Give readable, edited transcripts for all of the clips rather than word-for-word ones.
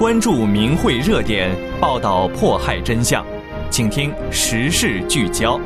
关注名汇热点，报道迫害真相，请听时事聚焦。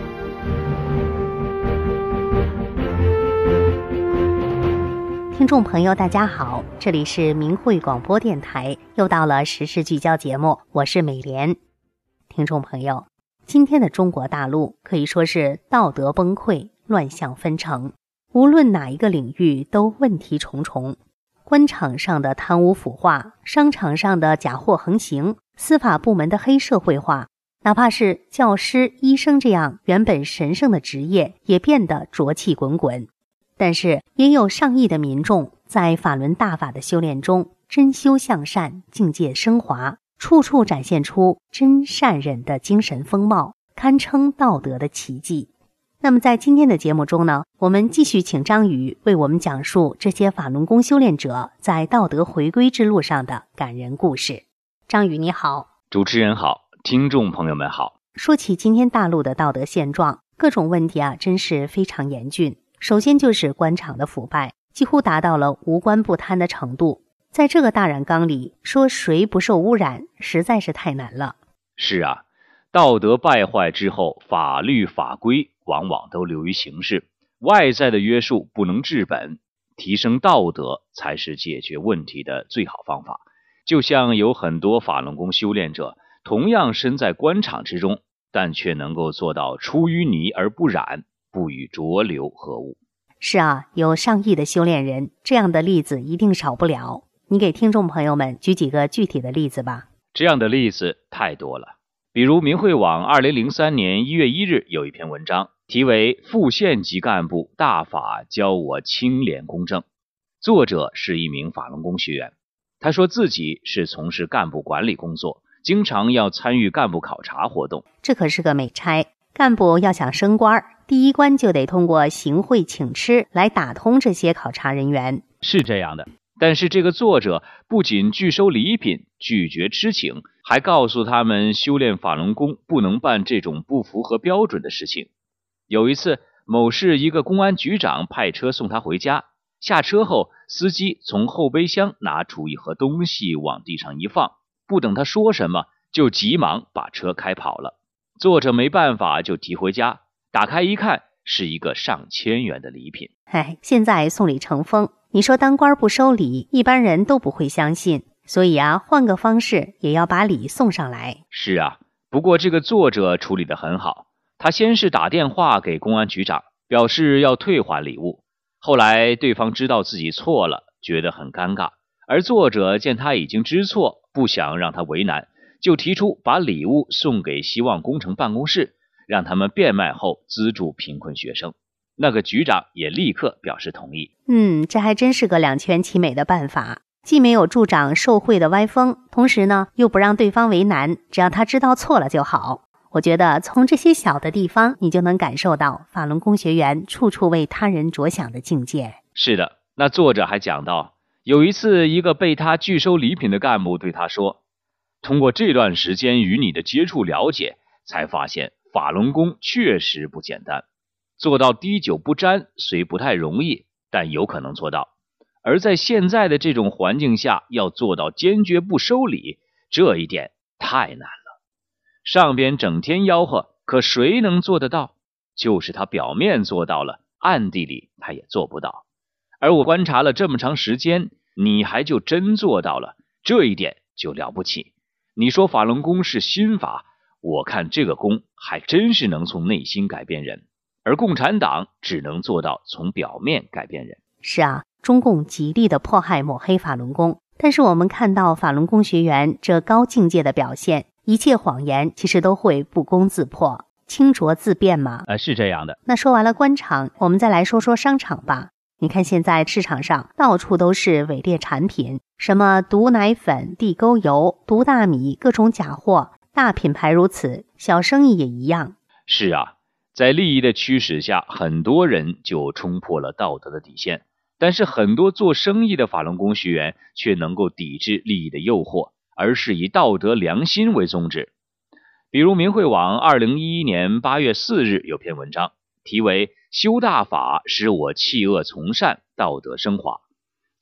听众朋友大家好，这里是名汇广播电台，又到了时事聚焦节目，我是美莲。听众朋友，今天的中国大陆可以说是道德崩溃，乱象纷呈，无论哪一个领域都问题重重。官场上的贪污腐化，商场上的假货横行，司法部门的黑社会化，哪怕是教师、医生这样原本神圣的职业也变得浊气滚滚。但是也有上亿的民众在法轮大法的修炼中真修向善，境界升华，处处展现出真善忍的精神风貌，堪称道德的奇迹。那么在今天的节目中呢，我们继续请张宇为我们讲述这些法轮功修炼者在道德回归之路上的感人故事。张宇你好。 主持人好，听众朋友们好。 说起今天大陆的道德现状，各种问题真是非常严峻。首先就是官场的腐败，几乎达到了无官不贪的程度。在这个大染缸里，说谁不受污染，实在是太难了。 是啊，道德败坏之后，法律法规往往都流于形式，外在的约束不能治本，提升道德才是解决问题的最好方法。就像有很多法轮功修炼者，同样身在官场之中，但却能够做到出淤泥而不染，不与浊流合污。 是啊，有上亿的修炼人，这样的例子一定少不了。你给听众朋友们举几个具体的例子吧。 这样的例子太多了，比如明慧网2003年1月1日有一篇文章，题为《副县级干部大法教我清廉公正》，作者是一名法轮功学员。他说自己是从事干部管理工作，经常要参与干部考察活动。 这可是个美差，干部要想升官，第一关就得通过行贿请吃来打通这些考察人员。 是这样的，但是这个作者不仅拒收礼品，拒绝吃请，还告诉他们修炼法轮功不能办这种不符合标准的事情。有一次，某市一个公安局长派车送他回家，下车后，司机从后备箱拿出一盒东西往地上一放，不等他说什么，就急忙把车开跑了。作者没办法就提回家，打开一看，是一个上千元的礼品。 现在送礼成风，你说当官不收礼，一般人都不会相信，所以换个方式也要把礼送上来。 是啊，不过这个作者处理得很好，他先是打电话给公安局长，表示要退还礼物。后来对方知道自己错了，觉得很尴尬，而作者见他已经知错，不想让他为难，就提出把礼物送给希望工程办公室，让他们变卖后资助贫困学生。那个局长也立刻表示同意。 这还真是个两全其美的办法，既没有助长受贿的歪风，同时呢又不让对方为难，只要他知道错了就好。我觉得从这些小的地方，你就能感受到法轮功学员处处为他人着想的境界。 是的，那作者还讲到，有一次一个被他拒收礼品的干部对他说，通过这段时间与你的接触了解，才发现法轮功确实不简单，做到滴酒不沾虽不太容易，但有可能做到。而在现在的这种环境下，要做到坚决不收礼，这一点太难了。上边整天吆喝，可谁能做得到？就是他表面做到了，暗地里他也做不到。而我观察了这么长时间，你还就真做到了，这一点就了不起。你说法轮功是心法，我看这个功还真是能从内心改变人，而共产党只能做到从表面改变人。 是啊，中共极力的迫害抹黑法轮功，但是我们看到法轮功学员这高境界的表现，一切谎言其实都会不攻自破，清浊自辩嘛。 是这样的。 那说完了官场，我们再来说说商场吧。你看现在市场上到处都是伪劣产品，什么毒奶粉、地沟油、毒大米，各种假货，大品牌如此，小生意也一样。 是啊，在利益的驱使下，很多人就冲破了道德的底线，但是很多做生意的法轮功学员却能够抵制利益的诱惑，而是以道德良心为宗旨。比如明慧网2011年8月4日有篇文章，题为修大法使我弃恶从善，道德升华。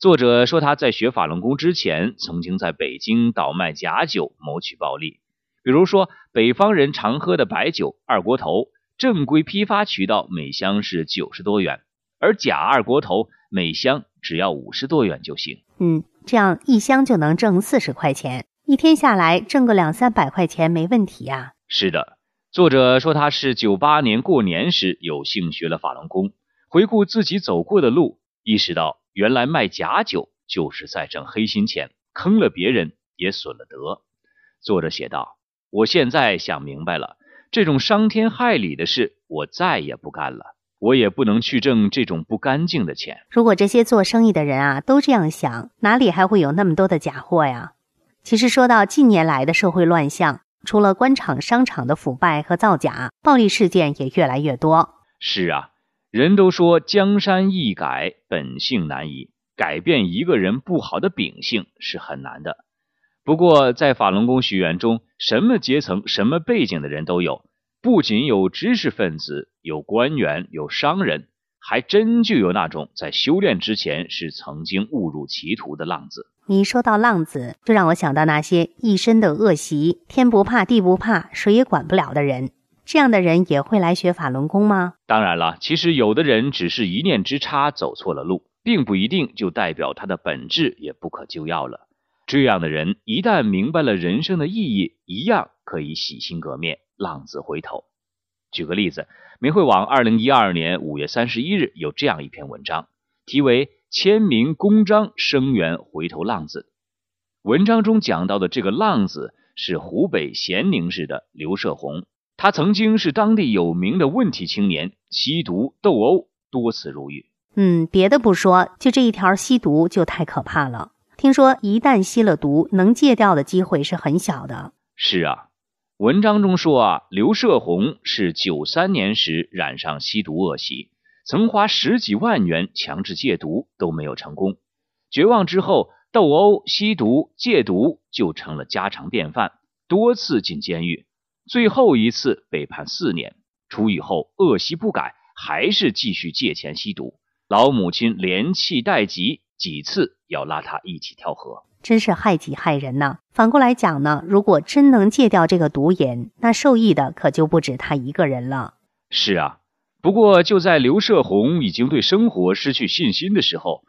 作者说他在学法轮功之前，曾经在北京倒卖假酒谋取暴利。比如说，北方人常喝的白酒二锅头，正规批发渠道每箱是90多元，而假二锅头每箱只要50多元就行。 这样一箱就能挣40块钱，一天下来挣个200-300块钱没问题啊。 是的，作者说他是98年过年时有幸学了法轮功，回顾自己走过的路，意识到原来卖假酒就是在挣黑心钱，坑了别人也损了德。作者写道，我现在想明白了，这种伤天害理的事我再也不干了，我也不能去挣这种不干净的钱。 如果这些做生意的人啊都这样想，哪里还会有那么多的假货呀？其实说到近年来的社会乱象，除了官场商场的腐败和造假，暴力事件也越来越多。 是啊，人都说江山易改，本性难移，改变一个人不好的秉性是很难的。不过在法轮功学员中，什么阶层什么背景的人都有，不仅有知识分子，有官员，有商人，还真就有那种在修炼之前是曾经误入歧途的浪子。 你说到浪子，就让我想到那些一身的恶习，天不怕地不怕，谁也管不了的人。这样的人也会来学法轮功吗？ 当然了，其实有的人只是一念之差走错了路，并不一定就代表他的本质也不可救药了。这样的人一旦明白了人生的意义，一样可以洗心革面，浪子回头。举个例子，明慧网2012年5月31日有这样一篇文章，题为签名公章声援回头浪子。文章中讲到的这个浪子是湖北咸宁市的刘射红，他曾经是当地有名的问题青年，吸毒斗殴多次入狱。 别的不说，就这一条吸毒就太可怕了。听说一旦吸了毒，能戒掉的机会是很小的。 是啊，文章中说刘射红是93年时染上吸毒恶习，曾花10几万元强制戒毒都没有成功。绝望之后，斗殴、吸毒、戒毒就成了家常便饭，多次进监狱，最后一次被判4年。出狱后恶习不改，还是继续借钱吸毒。老母亲连气带急，几次要拉他一起跳河。 真是害己害人呐。反过来讲呢，如果真能戒掉这个毒瘾，那受益的可就不止他一个人了。 是啊，不过就在刘射红已经对生活失去信心的时候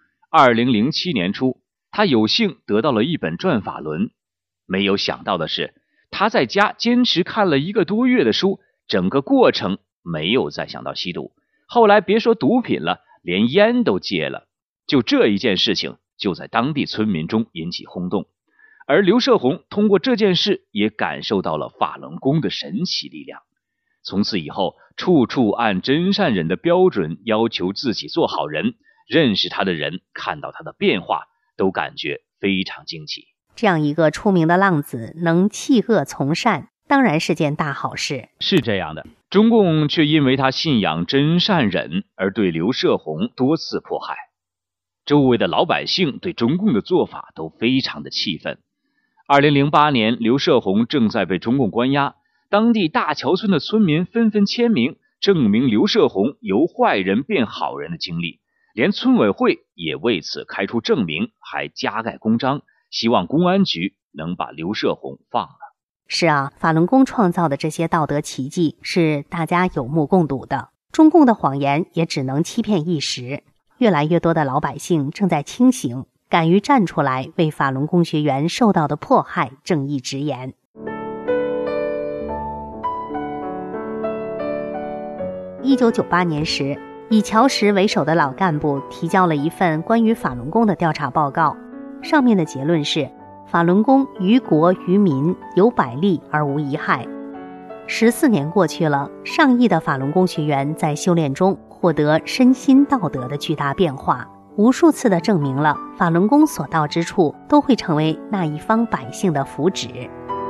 ，2007年初，他有幸得到了一本转法轮。没有想到的是，他在家坚持看了1个多月的书，整个过程没有再想到吸毒。后来别说毒品了，连烟都戒了。就这一件事情，就在当地村民中引起轰动。而刘射红通过这件事也感受到了法轮功的神奇力量。从此以后，处处按真善忍的标准要求自己做好人，认识他的人看到他的变化，都感觉非常惊奇。 这样一个出名的浪子能弃恶从善，当然是件大好事。 是这样的，中共却因为他信仰真善忍而对刘射红多次迫害。周围的老百姓对中共的做法都非常的气愤。2008年，刘射红正在被中共关押，当地大桥村的村民纷纷签名，证明刘射红由坏人变好人的经历，连村委会也为此开出证明，还加盖公章，希望公安局能把刘射红放了。 是啊，法轮功创造的这些道德奇迹是大家有目共睹的，中共的谎言也只能欺骗一时。越来越多的老百姓正在清醒，敢于站出来为法轮功学员受到的迫害正义直言。1998年时，以乔石为首的老干部提交了一份关于法轮功的调查报告，上面的结论是法轮功于国于民有百利而无一害。14年过去了，上亿的法轮功学员在修炼中获得身心道德的巨大变化，无数次地证明了法轮功所到之处都会成为那一方百姓的福祉。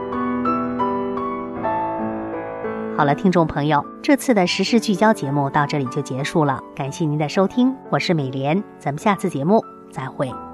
好了，听众朋友，这次的时事聚焦节目到这里就结束了，感谢您的收听，我是美莲，咱们下次节目再会。